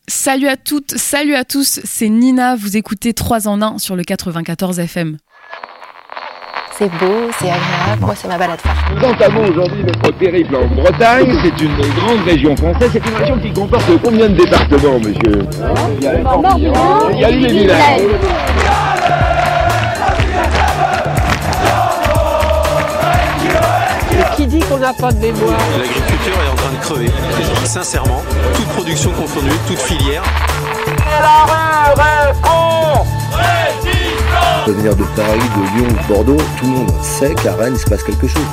Salut à toutes, salut à tous, c'est Nina, vous écoutez 3 en 1 sur le 94 FM. C'est beau, c'est agréable, moi c'est ma balade phare. Nous entamons aujourd'hui notre périple en Bretagne, c'est une grande région française, c'est une région qui comporte combien de départements, monsieur ? Il y a l'île et Vilaine. Qui dit qu'on n'a pas de mémoire ? L'agriculture est en train de crever. Sincèrement, toute production confondue, toute filière. Venir de Paris, de Lyon ou de Bordeaux, tout le monde sait qu'à Rennes il se passe quelque chose.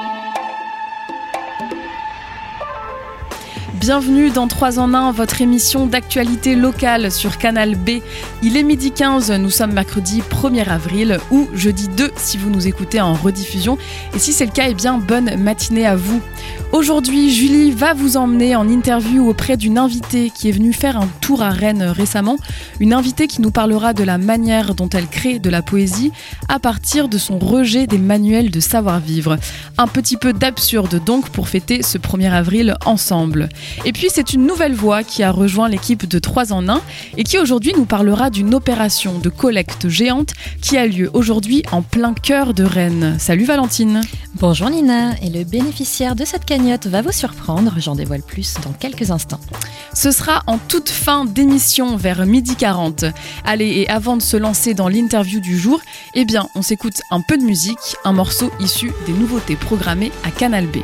Bienvenue dans 3 en 1, votre émission d'actualité locale sur Canal B. Il est 12h15, nous sommes mercredi 1er avril ou jeudi 2 si vous nous écoutez en rediffusion. Et si c'est le cas, eh bien bonne matinée à vous. Aujourd'hui, Julie va vous emmener en interview auprès d'une invitée qui est venue faire un tour à Rennes récemment. Une invitée qui nous parlera de la manière dont elle crée de la poésie à partir de son rejet des manuels de savoir-vivre. Un petit peu d'absurde donc pour fêter ce 1er avril ensemble. Et puis c'est une nouvelle voix qui a rejoint l'équipe de 3 en 1 et qui aujourd'hui nous parlera d'une opération de collecte géante qui a lieu aujourd'hui en plein cœur de Rennes. Salut Valentine. Bonjour Nina, et le bénéficiaire de cette cagnotte va vous surprendre, j'en dévoile plus dans quelques instants. Ce sera en toute fin d'émission vers 12h40. Allez, et avant de se lancer dans l'interview du jour, eh bien on s'écoute un peu de musique, un morceau issu des nouveautés programmées à Canal B.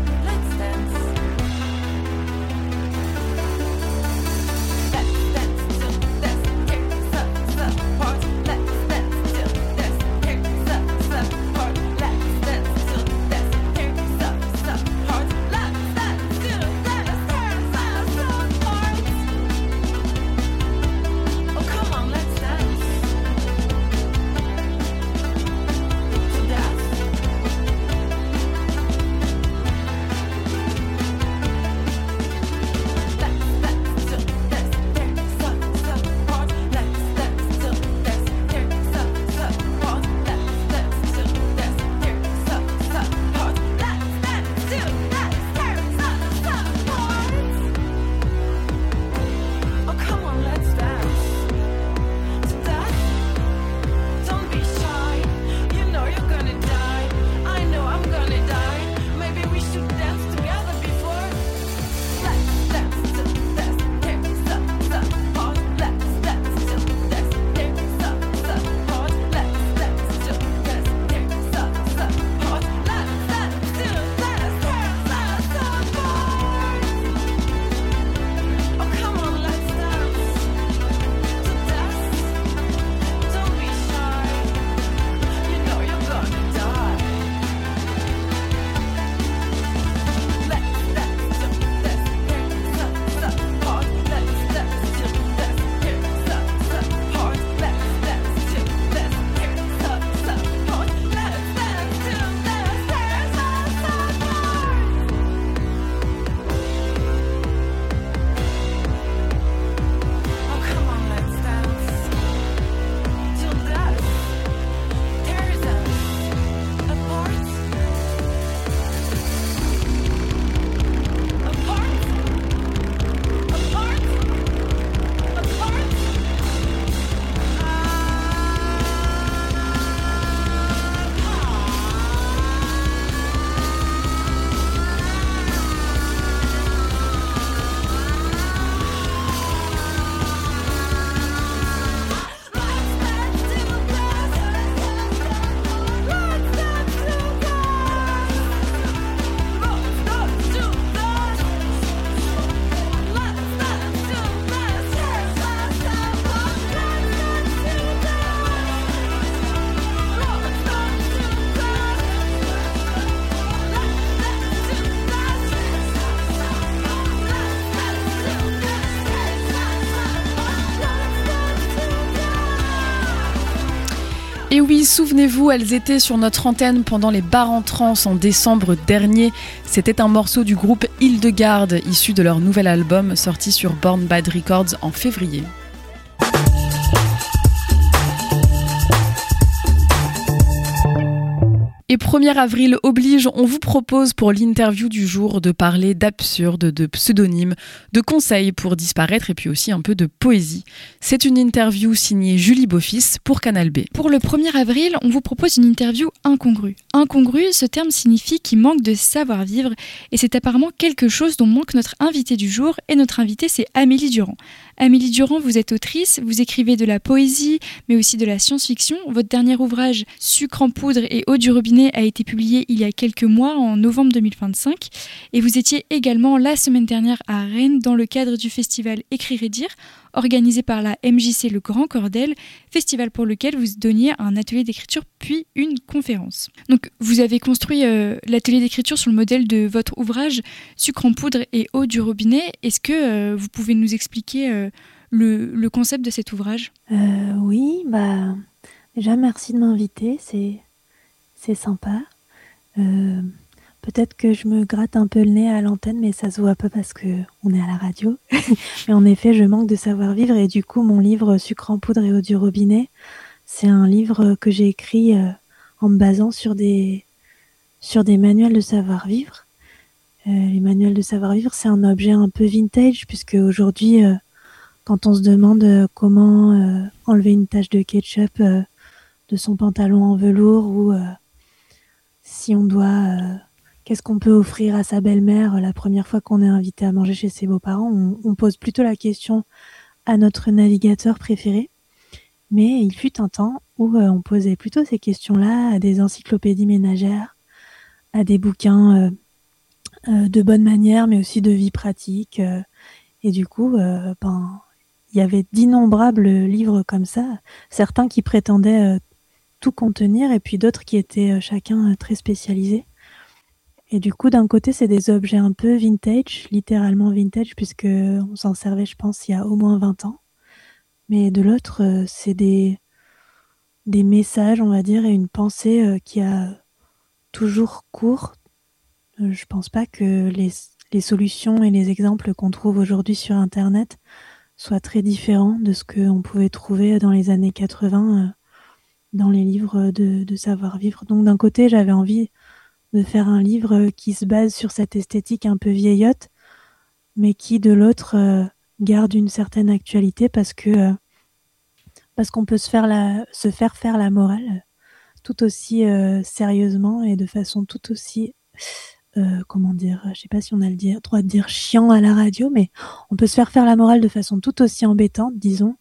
Let's dance. Et oui, souvenez-vous, elles étaient sur notre antenne pendant les bars en trance en décembre dernier. C'était un morceau du groupe Hildegarde, issu de leur nouvel album sorti sur Born Bad Records en février. Et 1er avril oblige, on vous propose pour l'interview du jour de parler d'absurde, de pseudonymes, de conseils pour disparaître et puis aussi un peu de poésie. C'est une interview signée Julie Beaufils pour Canal B. Pour le 1er avril, on vous propose une interview incongrue. Incongrue, ce terme signifie qu'il manque de savoir-vivre et c'est apparemment quelque chose dont manque notre invité du jour et notre invitée c'est Amélie Durand. Amélie Durand, vous êtes autrice, vous écrivez de la poésie mais aussi de la science-fiction. Votre dernier ouvrage, Sucre en poudre et eau du robinet, a été publié il y a quelques mois, en novembre 2025. Et vous étiez également la semaine dernière à Rennes dans le cadre du festival Écrire et dire, organisé par la MJC Le Grand Cordel, festival pour lequel vous donniez un atelier d'écriture puis une conférence. Donc vous avez construit l'atelier d'écriture sur le modèle de votre ouvrage Sucre en poudre et eau du robinet. Est-ce que vous pouvez nous expliquer le concept de cet ouvrage ? Oui, déjà merci de m'inviter, c'est sympa. Peut-être que je me gratte un peu le nez à l'antenne, mais ça se voit pas parce qu'on est à la radio. Mais en effet, je manque de savoir-vivre et du coup, mon livre Sucre en poudre et eau du robinet, c'est un livre que j'ai écrit en me basant sur des manuels de savoir-vivre. Les manuels de savoir-vivre, c'est un objet un peu vintage puisque aujourd'hui, quand on se demande comment enlever une tache de ketchup de son pantalon en velours ou si on doit... qu'est-ce qu'on peut offrir à sa belle-mère la première fois qu'on est invité à manger chez ses beaux-parents ? On pose plutôt la question à notre navigateur préféré. Mais il fut un temps où on posait plutôt ces questions-là à des encyclopédies ménagères, à des bouquins de bonne manière, mais aussi de vie pratique. Et du coup, il y avait d'innombrables livres comme ça, certains qui prétendaient tout contenir et puis d'autres qui étaient chacun très spécialisés. Et du coup, d'un côté, c'est des objets un peu vintage, littéralement vintage, puisque on s'en servait, je pense, il y a au moins 20 ans. Mais de l'autre, c'est des messages, on va dire, et une pensée qui a toujours cours. Je pense pas que les solutions et les exemples qu'on trouve aujourd'hui sur Internet soient très différents de ce qu'on pouvait trouver dans les années 80 dans les livres de savoir-vivre. Donc d'un côté, j'avais envie de faire un livre qui se base sur cette esthétique un peu vieillotte, mais qui de l'autre garde une certaine actualité parce qu'on peut se faire faire la morale tout aussi sérieusement et de façon tout aussi je sais pas si on a le droit de dire chiant à la radio, mais on peut se faire la morale de façon tout aussi embêtante, disons,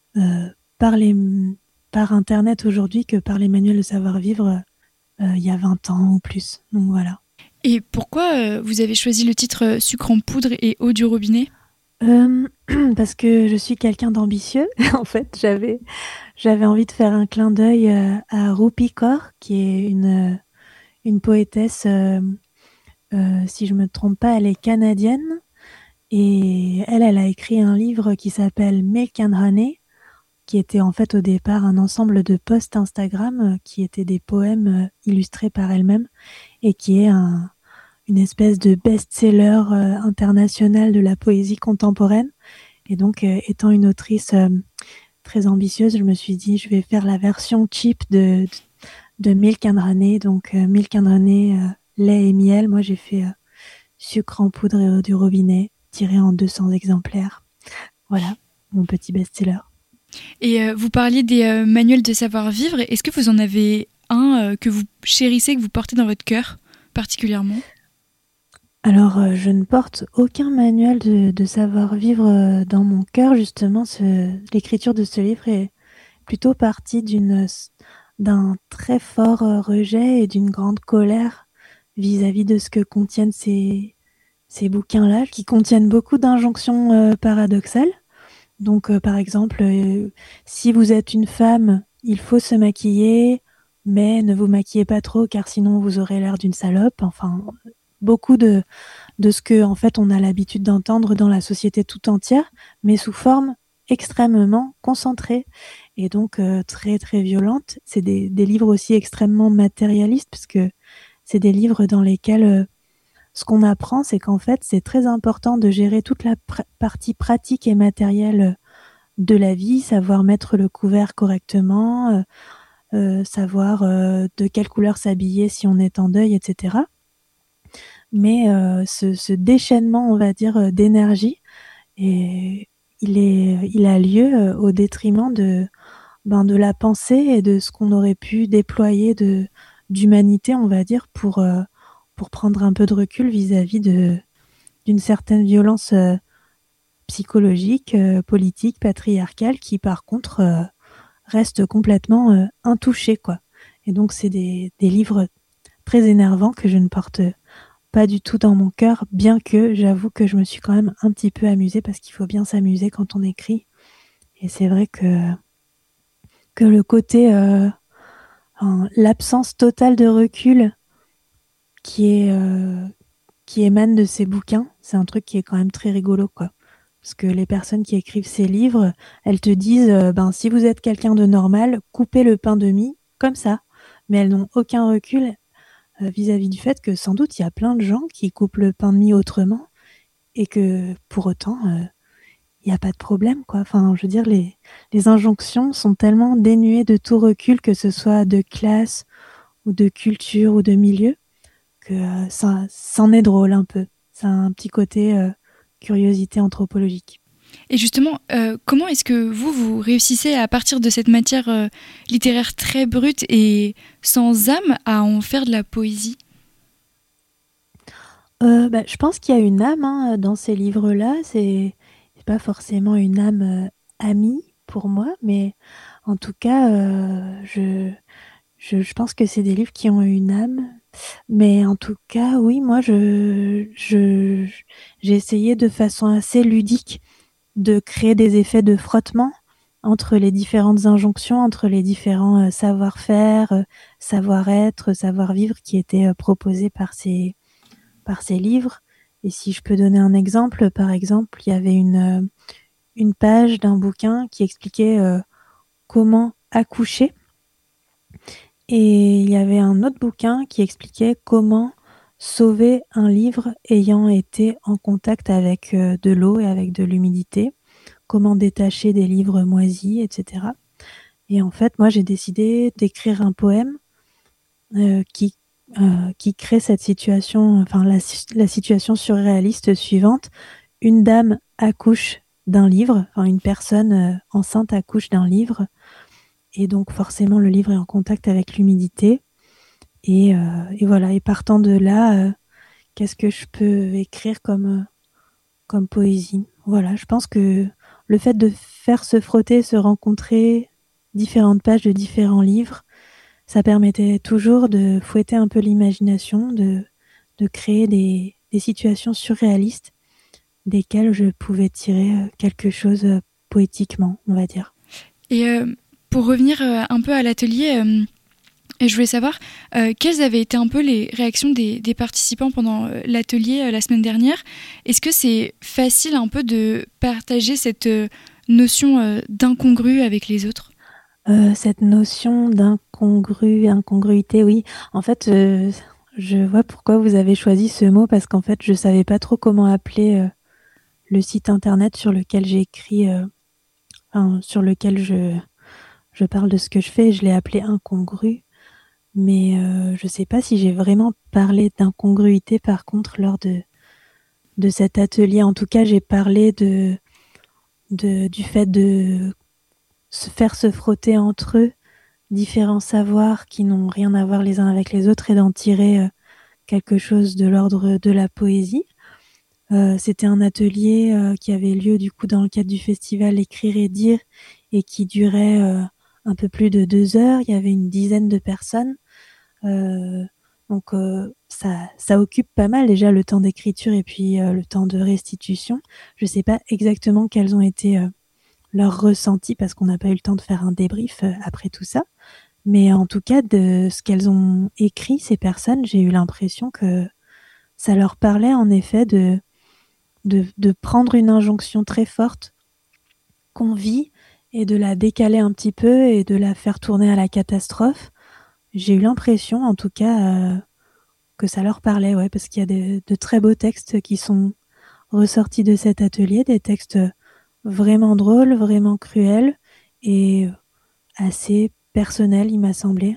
par Internet aujourd'hui que par les manuels de savoir-vivre il y a 20 ans ou plus. Donc voilà. Et pourquoi vous avez choisi le titre Sucre en poudre et eau du robinet ? Parce que je suis quelqu'un d'ambitieux. En fait, j'avais envie de faire un clin d'œil à Rupi Kaur, qui est une poétesse, si je me trompe pas, elle est canadienne. Et elle a écrit un livre qui s'appelle Milk and Honey, qui était en fait au départ un ensemble de posts Instagram qui étaient des poèmes illustrés par elle-même et qui est une espèce de best-seller international de la poésie contemporaine. Et donc, étant une autrice très ambitieuse, je me suis dit, je vais faire la version cheap de Milk and Honey. Donc, Milk and Honey, lait et miel. Moi, j'ai fait sucre en poudre et eau du robinet, tiré en 200 exemplaires. Voilà, mon petit best-seller. Et vous parliez des manuels de savoir-vivre. Est-ce que vous en avez un que vous chérissez, que vous portez dans votre cœur particulièrement ? Alors, je ne porte aucun manuel de savoir-vivre dans mon cœur. Justement, l'écriture de ce livre est plutôt partie d'un très fort rejet et d'une grande colère vis-à-vis de ce que contiennent ces bouquins-là, qui contiennent beaucoup d'injonctions paradoxales. Donc, par exemple, si vous êtes une femme, il faut se maquiller, mais ne vous maquillez pas trop, car sinon vous aurez l'air d'une salope. Enfin, beaucoup de ce que, en fait, on a l'habitude d'entendre dans la société tout entière, mais sous forme extrêmement concentrée. et donc très très violentes. C'est des livres aussi extrêmement matérialistes, parce que c'est des livres dans lesquels ce qu'on apprend, c'est qu'en fait, c'est très important de gérer toute la partie pratique et matérielle de la vie, savoir mettre le couvert correctement, savoir de quelle couleur s'habiller si on est en deuil, etc. Mais ce déchaînement, on va dire, d'énergie, et il a lieu au détriment de la pensée et de ce qu'on aurait pu déployer d'humanité, on va dire, pour prendre un peu de recul vis-à-vis d'une certaine violence psychologique, politique, patriarcale, qui par contre reste complètement intouchée, quoi. Et donc c'est des livres très énervants que je ne porte pas du tout dans mon cœur, bien que j'avoue que je me suis quand même un petit peu amusée, parce qu'il faut bien s'amuser quand on écrit. Et c'est vrai que le côté l'absence totale de recul qui émane de ces bouquins, c'est un truc qui est quand même très rigolo, quoi. Parce que les personnes qui écrivent ces livres, elles te disent si vous êtes quelqu'un de normal, coupez le pain de mie comme ça. Mais elles n'ont aucun recul vis-à-vis du fait que sans doute il y a plein de gens qui coupent le pain de mie autrement, et que pour autant il n'y a pas de problème, quoi. Enfin, je veux dire, les injonctions sont tellement dénuées de tout recul, que ce soit de classe ou de culture ou de milieu, que ça en est drôle un peu. Ça a un petit côté curiosité anthropologique. Et justement, comment est-ce que vous réussissez à partir de cette matière littéraire très brute et sans âme à en faire de la poésie ? Je pense qu'il y a une âme dans ces livres-là. C'est pas forcément une âme amie pour moi, mais en tout cas, je pense que c'est des livres qui ont une âme. Mais en tout cas, oui, moi, j'ai essayé de façon assez ludique de créer des effets de frottement entre les différentes injonctions, entre les différents savoir-faire, savoir-être, savoir-vivre qui étaient proposés par ces livres. Et si je peux donner un exemple, par exemple, il y avait une page d'un bouquin qui expliquait comment accoucher. Et il y avait un autre bouquin qui expliquait comment sauver un livre ayant été en contact avec de l'eau et avec de l'humidité, comment détacher des livres moisis, etc. Et en fait, moi, j'ai décidé d'écrire un poème qui crée cette situation, enfin la situation surréaliste suivante. Une dame accouche d'un livre, enfin une personne enceinte accouche d'un livre, et donc forcément le livre est en contact avec l'humidité, et voilà. Et partant de là, qu'est-ce que je peux écrire comme poésie ? Voilà, je pense que le fait de faire se frotter, se rencontrer différentes pages de différents livres, ça permettait toujours de fouetter un peu l'imagination, de créer des situations surréalistes desquelles je pouvais tirer quelque chose poétiquement, on va dire. Et pour revenir un peu à l'atelier, je voulais savoir quelles avaient été un peu les réactions des participants pendant l'atelier la semaine dernière. Est-ce que c'est facile un peu de partager cette notion d'incongru avec les autres ? Cette notion incongruité, oui. En fait, je vois pourquoi vous avez choisi ce mot, parce qu'en fait, je savais pas trop comment appeler le site internet sur lequel j'ai écrit, sur lequel je parle de ce que je fais. Je l'ai appelé incongru, mais je sais pas si j'ai vraiment parlé d'incongruité par contre lors de cet atelier. En tout cas, j'ai parlé du fait de se faire se frotter entre eux différents savoirs qui n'ont rien à voir les uns avec les autres, et d'en tirer quelque chose de l'ordre de la poésie. C'était un atelier qui avait lieu du coup dans le cadre du festival Écrire et dire, et qui durait un peu plus de 2 heures. Il y avait une dizaine de personnes. Donc ça occupe pas mal déjà le temps d'écriture et puis le temps de restitution. Je sais pas exactement quels ont été leurs ressentis, parce qu'on n'a pas eu le temps de faire un débrief après tout ça. Mais en tout cas, de ce qu'elles ont écrit, ces personnes, j'ai eu l'impression que ça leur parlait en effet de prendre une injonction très forte qu'on vit et de la décaler un petit peu et de la faire tourner à la catastrophe. J'ai eu l'impression, en tout cas, que ça leur parlait, ouais, parce qu'il y a de très beaux textes qui sont ressortis de cet atelier, des textes vraiment drôles, vraiment cruels et assez personnels, il m'a semblé.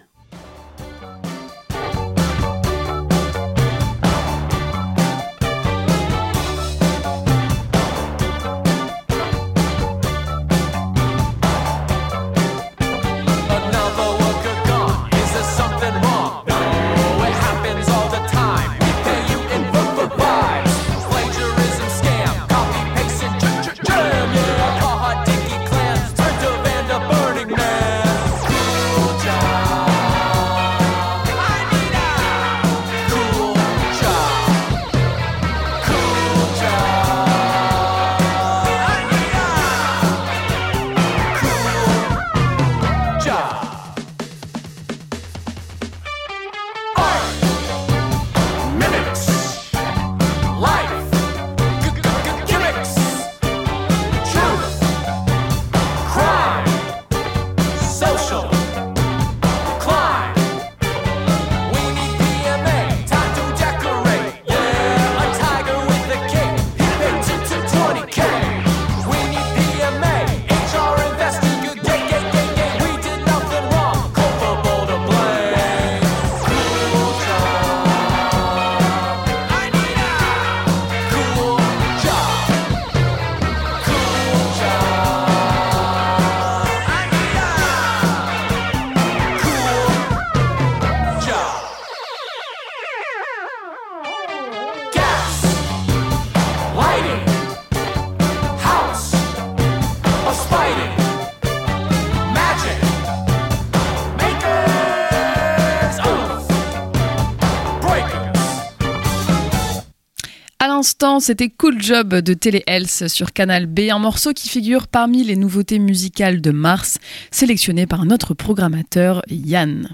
C'était Cool Job de Télé Health sur Canal B, un morceau qui figure parmi les nouveautés musicales de mars, sélectionné par notre programmateur Yann.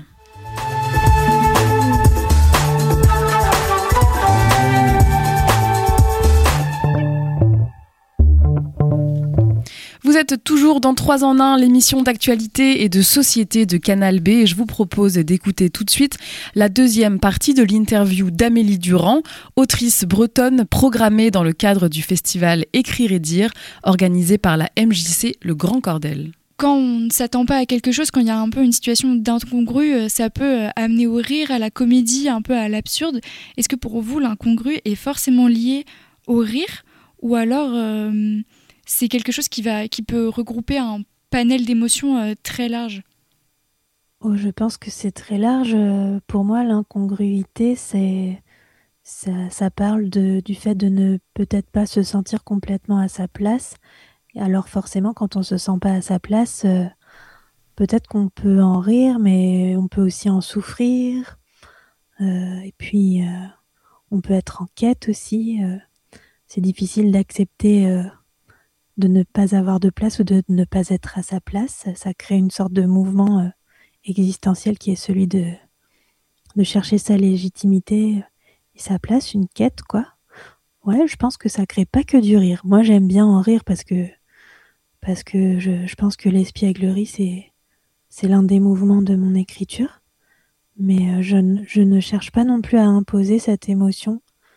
Vous êtes toujours dans 3 en 1, l'émission d'actualité et de société de Canal B, et je vous propose d'écouter tout de suite la deuxième partie de l'interview d'Amélie Durand, autrice bretonne programmée dans le cadre du festival Écrire et dire, organisé par la MJC Le Grand Cordel. Quand on ne s'attend pas à quelque chose, quand il y a un peu une situation d'incongru, ça peut amener au rire, à la comédie, un peu à l'absurde. Est-ce que pour vous, l'incongru est forcément lié au rire, ou alors c'est quelque chose qui peut regrouper un panel d'émotions très large? Oh, je pense que c'est très large. Pour moi, l'incongruité, ça parle du fait de ne peut-être pas se sentir complètement à sa place. Et alors forcément, quand on se sent pas à sa place, peut-être qu'on peut en rire, mais on peut aussi en souffrir. Et puis, on peut être en quête aussi. C'est difficile d'accepter de ne pas avoir de place ou de ne pas être à sa place. Ça crée une sorte de mouvement existentiel qui est celui de chercher sa légitimité et sa place, une quête, quoi. Ouais, je pense que ça crée pas que du rire. Moi, j'aime bien en rire parce que je pense que l'espièglerie, c'est l'un des mouvements de mon écriture. Mais je ne cherche pas non plus à imposer cette émotion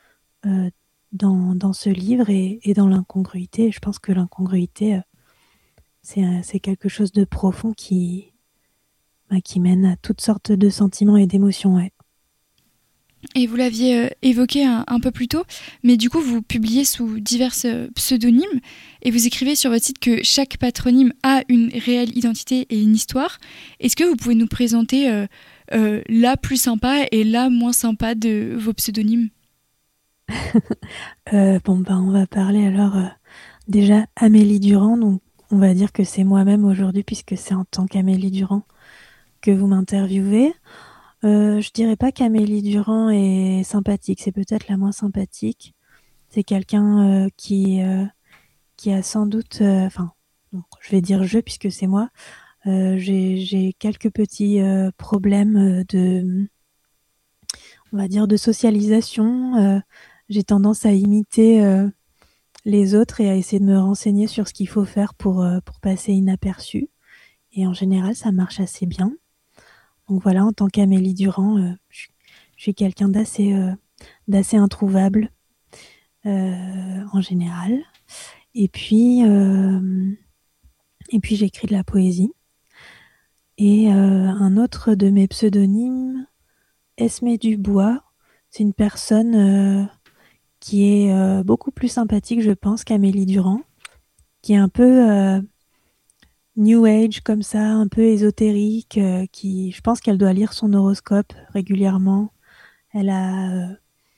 dans ce livre et dans l'incongruité. Je pense que l'incongruité, c'est quelque chose de profond qui mène à toutes sortes de sentiments et d'émotions, ouais. Et vous l'aviez évoqué un peu plus tôt, mais du coup, vous publiez sous divers pseudonymes et vous écrivez sur votre site que chaque patronyme a une réelle identité et une histoire. Est-ce que vous pouvez nous présenter la plus sympa et la moins sympa de vos pseudonymes? On va parler alors déjà Amélie Durand. Donc, on va dire que c'est moi-même aujourd'hui puisque c'est en tant qu'Amélie Durand que vous m'interviewez. Je dirais pas qu'Amélie Durand est sympathique, c'est peut-être la moins sympathique. C'est quelqu'un qui a sans doute, je vais dire je puisque c'est moi. J'ai quelques petits problèmes on va dire de socialisation. J'ai tendance à imiter les autres et à essayer de me renseigner sur ce qu'il faut faire pour passer inaperçu. Et en général, ça marche assez bien. Donc voilà, en tant qu'Amélie Durand, je suis quelqu'un d'assez introuvable en général. Et puis j'écris de la poésie. Et un autre de mes pseudonymes, Esmé Dubois, c'est une personne qui est beaucoup plus sympathique, je pense, qu'Amélie Durand, qui est un peu New Age comme ça, un peu ésotérique, je pense qu'elle doit lire son horoscope régulièrement. Elle a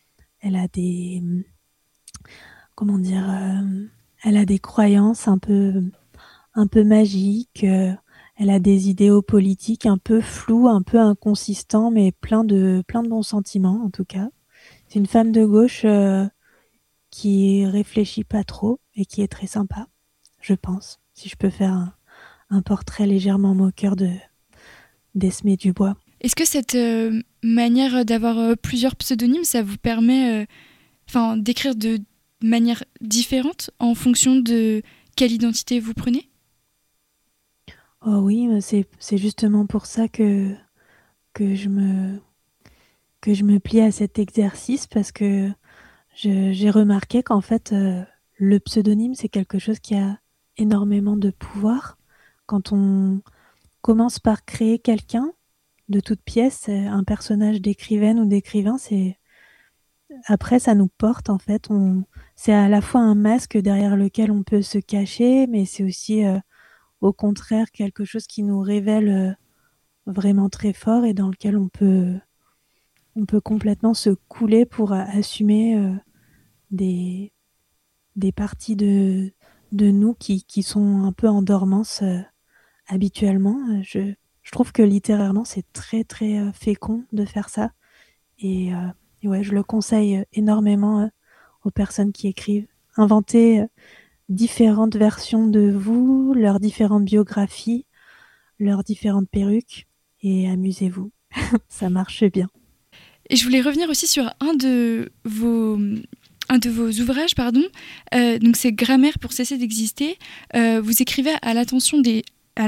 des, comment dire, elle a des croyances un peu magiques. Elle a des idéaux politiques un peu flous, un peu inconsistants, mais plein de bons sentiments en tout cas. C'est une femme de gauche qui réfléchit pas trop et qui est très sympa, je pense. Si je peux faire un portrait légèrement moqueur d'Esmé Dubois. Est-ce que cette manière d'avoir plusieurs pseudonymes, ça vous permet d'écrire de manière différente en fonction de quelle identité vous prenez ? Oh oui, c'est justement pour ça que je me plie à cet exercice, parce que j'ai remarqué qu'en fait, le pseudonyme, c'est quelque chose qui a énormément de pouvoir. Quand on commence par créer quelqu'un de toute pièce, un personnage d'écrivaine ou d'écrivain, après ça nous porte en fait. C'est à la fois un masque derrière lequel on peut se cacher, mais c'est aussi au contraire quelque chose qui nous révèle vraiment très fort et dans lequel on peut complètement se couler pour assumer des parties de nous qui sont un peu en dormance habituellement. Je trouve que littérairement c'est très très fécond de faire ça et ouais, je le conseille énormément aux personnes qui écrivent. Inventez différentes versions de vous, leurs différentes biographies, leurs différentes perruques et amusez-vous. Ça marche bien. Et je voulais revenir aussi sur un de vos ouvrages, donc c'est Grammaire pour cesser d'exister. Vous écrivez à l'intention des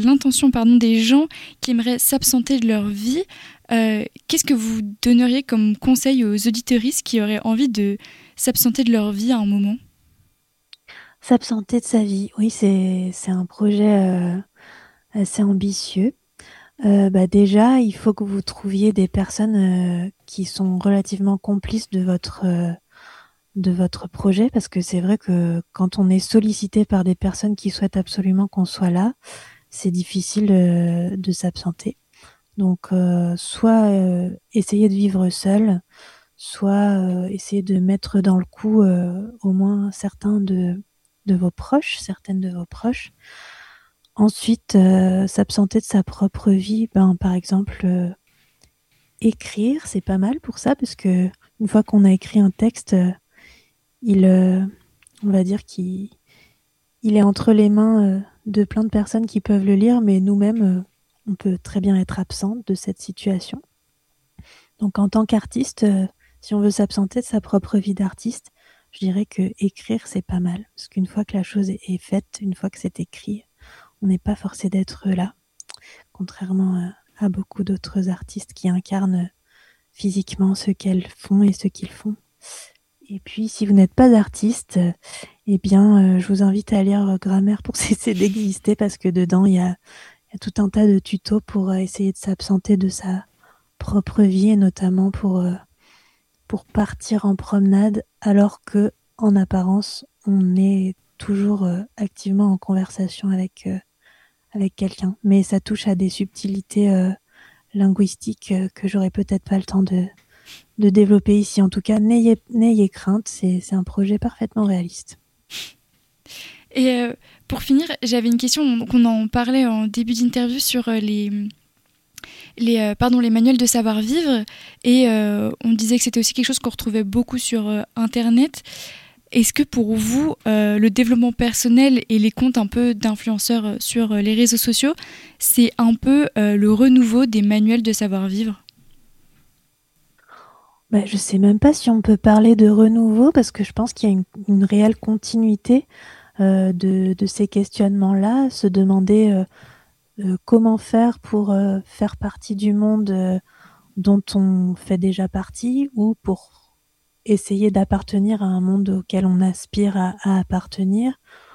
gens qui aimeraient s'absenter de leur vie. Qu'est-ce que vous donneriez comme conseil aux auditeuristes qui auraient envie de s'absenter de leur vie à un moment ? S'absenter de sa vie, oui, c'est un projet assez ambitieux. Déjà, il faut que vous trouviez des personnes qui sont relativement complices de votre projet, parce que c'est vrai que quand on est sollicité par des personnes qui souhaitent absolument qu'on soit là, c'est difficile de s'absenter. Donc, soit essayer de vivre seul, soit essayer de mettre dans le coup au moins certaines de vos proches. Ensuite, s'absenter de sa propre vie, par exemple, écrire, c'est pas mal pour ça, parce que une fois qu'on a écrit un texte, on va dire qu'il est entre les mains de plein de personnes qui peuvent le lire, mais nous-mêmes, on peut très bien être absente de cette situation. Donc en tant qu'artiste, si on veut s'absenter de sa propre vie d'artiste, je dirais que écrire, c'est pas mal, parce qu'une fois que la chose est faite, une fois que c'est écrit, on n'est pas forcé d'être là, contrairement à beaucoup d'autres artistes qui incarnent physiquement ce qu'elles font et ce qu'ils font. Et puis, si vous n'êtes pas artiste, je vous invite à lire Grammaire pour cesser d'exister, parce que dedans, il y a tout un tas de tutos pour essayer de s'absenter de sa propre vie, et notamment pour partir en promenade, alors que, en apparence, on est toujours activement en conversation avec quelqu'un. Mais ça touche à des subtilités linguistiques que j'aurais peut-être pas le temps de développer ici. En tout cas, n'ayez crainte, c'est un projet parfaitement réaliste. Et pour finir, j'avais une question, donc on en parlait en début d'interview sur les manuels de savoir-vivre, et on disait que c'était aussi quelque chose qu'on retrouvait beaucoup sur Internet. Est-ce que pour vous, le développement personnel et les comptes un peu d'influenceurs sur les réseaux sociaux, c'est un peu le renouveau des manuels de savoir-vivre ? Je sais même pas si on peut parler de renouveau, parce que je pense qu'il y a une réelle continuité de ces questionnements-là, se demander comment faire pour faire partie du monde dont on fait déjà partie, ou pour essayer d'appartenir à un monde auquel on aspire à appartenir,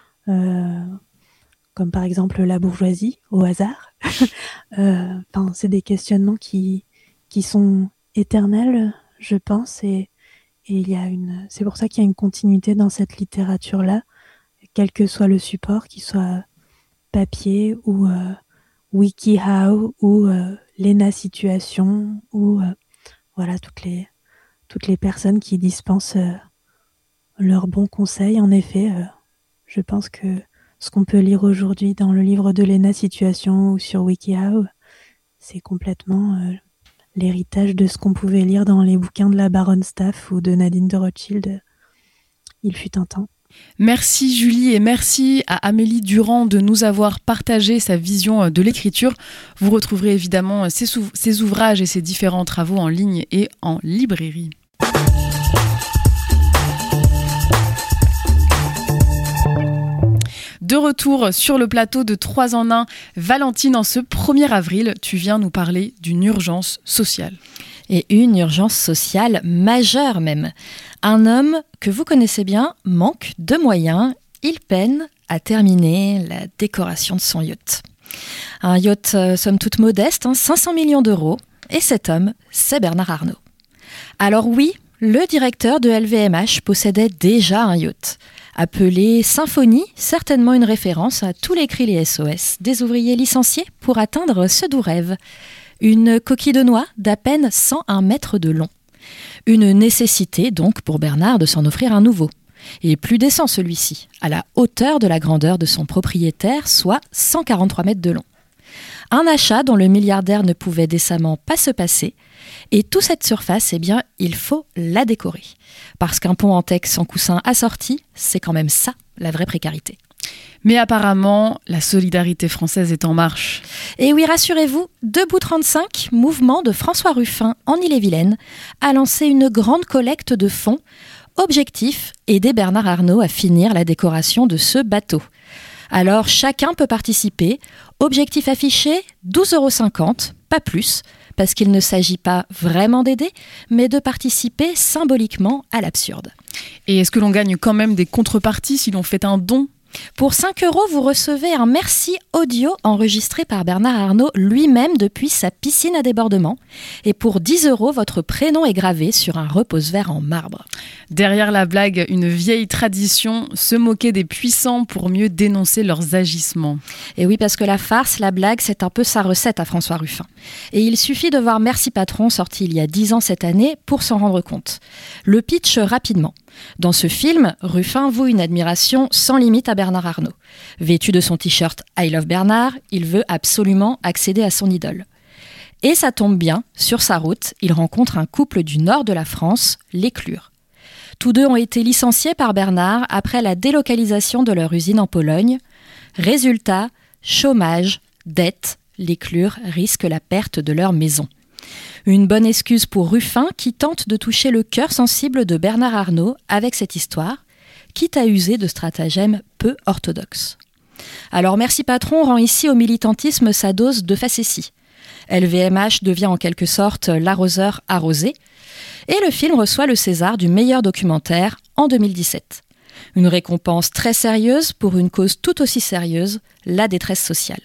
comme par exemple la bourgeoisie, au hasard. C'est des questionnements qui sont éternels, je pense, et c'est pour ça qu'il y a une continuité dans cette littérature-là, quel que soit le support, qu'il soit papier ou WikiHow ou Léna Situation ou voilà toutes les personnes qui dispensent leurs bons conseils. En effet, je pense que ce qu'on peut lire aujourd'hui dans le livre de Léna Situation ou sur WikiHow, c'est complètement l'héritage de ce qu'on pouvait lire dans les bouquins de la Baronne Staff ou de Nadine de Rothschild. Il fut un temps. Merci Julie, et merci à Amélie Durand de nous avoir partagé sa vision de l'écriture. Vous retrouverez évidemment ses ouvrages et ses différents travaux en ligne et en librairie. De retour sur le plateau de 3 en 1, Valentine, en ce 1er avril, tu viens nous parler d'une urgence sociale. Et une urgence sociale majeure même. Un homme que vous connaissez bien manque de moyens. Il peine à terminer la décoration de son yacht. Un yacht somme toute modeste, 500 millions d'euros. Et cet homme, c'est Bernard Arnault. Alors oui, le directeur de LVMH possédait déjà un yacht. Appelé Symphonie, certainement une référence à tous les cris les SOS des ouvriers licenciés pour atteindre ce doux rêve. Une coquille de noix d'à peine 101 mètres de long. Une nécessité donc pour Bernard de s'en offrir un nouveau. Et plus décent celui-ci, à la hauteur de la grandeur de son propriétaire, soit 143 mètres de long. Un achat dont le milliardaire ne pouvait décemment pas se passer. Et toute cette surface, il faut la décorer. Parce qu'un pont en teck sans coussin assorti, c'est quand même ça, la vraie précarité. Mais apparemment, la solidarité française est en marche. Et oui, rassurez-vous, Debout 35, mouvement de François Ruffin en Ille-et-Vilaine, a lancé une grande collecte de fonds. Objectif, aider Bernard Arnault à finir la décoration de ce bateau. Alors, chacun peut participer. Objectif affiché, 12,50 €, pas plus, parce qu'il ne s'agit pas vraiment d'aider, mais de participer symboliquement à l'absurde. Et est-ce que l'on gagne quand même des contreparties si l'on fait un don ? Pour 5 €, vous recevez un merci audio enregistré par Bernard Arnault lui-même depuis sa piscine à débordement. Et pour 10 €, votre prénom est gravé sur un repose-verre en marbre. Derrière la blague, une vieille tradition, se moquer des puissants pour mieux dénoncer leurs agissements. Et oui, parce que la farce, la blague, c'est un peu sa recette à François Ruffin. Et il suffit de voir Merci Patron, sorti il y a 10 ans cette année, pour s'en rendre compte. Le pitch rapidement. Dans ce film, Ruffin voue une admiration sans limite à Bernard Arnault. Vêtu de son t-shirt « I love Bernard », il veut absolument accéder à son idole. Et ça tombe bien, sur sa route, il rencontre un couple du nord de la France, les Clure. Tous deux ont été licenciés par Bernard après la délocalisation de leur usine en Pologne. Résultat, chômage, dette, les Clure risquent la perte de leur maison. Une bonne excuse pour Ruffin qui tente de toucher le cœur sensible de Bernard Arnault avec cette histoire, quitte à user de stratagèmes peu orthodoxes. Alors Merci Patron rend ici au militantisme sa dose de facétie. LVMH devient en quelque sorte l'arroseur arrosé, et le film reçoit le César du meilleur documentaire en 2017. Une récompense très sérieuse pour une cause tout aussi sérieuse, la détresse sociale.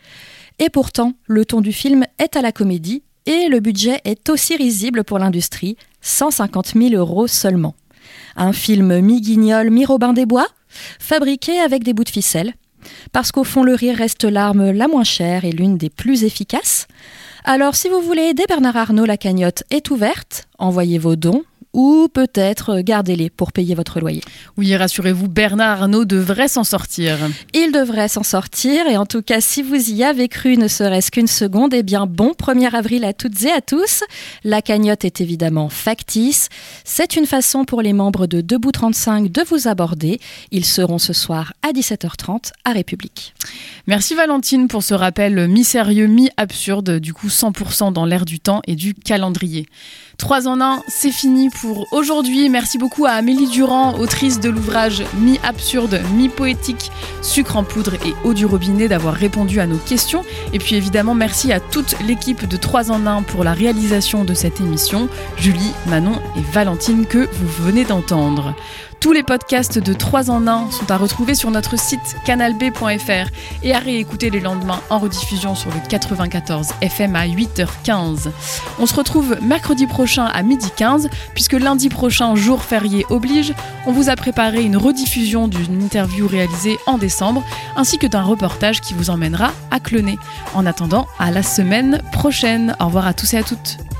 Et pourtant, le ton du film est à la comédie, et le budget est aussi risible pour l'industrie, 150 000 € seulement. Un film mi-guignol, mi-Robin des Bois, fabriqué avec des bouts de ficelle. Parce qu'au fond, le rire reste l'arme la moins chère et l'une des plus efficaces. Alors, si vous voulez aider Bernard Arnault, la cagnotte est ouverte. Envoyez vos dons. Ou peut-être gardez-les pour payer votre loyer. Oui, rassurez-vous, Bernard Arnault devrait s'en sortir. Il devrait s'en sortir, et en tout cas, si vous y avez cru ne serait-ce qu'une seconde, eh bien bon 1er avril à toutes et à tous. La cagnotte est évidemment factice. C'est une façon pour les membres de Debout 35 de vous aborder. Ils seront ce soir à 17h30 à République. Merci Valentine pour ce rappel mi-sérieux, mi-absurde, du coup 100% dans l'air du temps et du calendrier. 3 en 1, c'est fini pour aujourd'hui. Merci beaucoup à Amélie Durand, autrice de l'ouvrage mi-absurde, mi-poétique, Sucre en poudre et eau du robinet, d'avoir répondu à nos questions. Et puis évidemment, merci à toute l'équipe de 3 en 1 pour la réalisation de cette émission, Julie, Manon et Valentine que vous venez d'entendre. Tous les podcasts de 3 en 1 sont à retrouver sur notre site canalb.fr et à réécouter les lendemains en rediffusion sur le 94 FM à 8h15. On se retrouve mercredi prochain à 12h15, puisque lundi prochain, jour férié oblige, on vous a préparé une rediffusion d'une interview réalisée en décembre, ainsi que d'un reportage qui vous emmènera à Clenay. En attendant, à la semaine prochaine. Au revoir à tous et à toutes.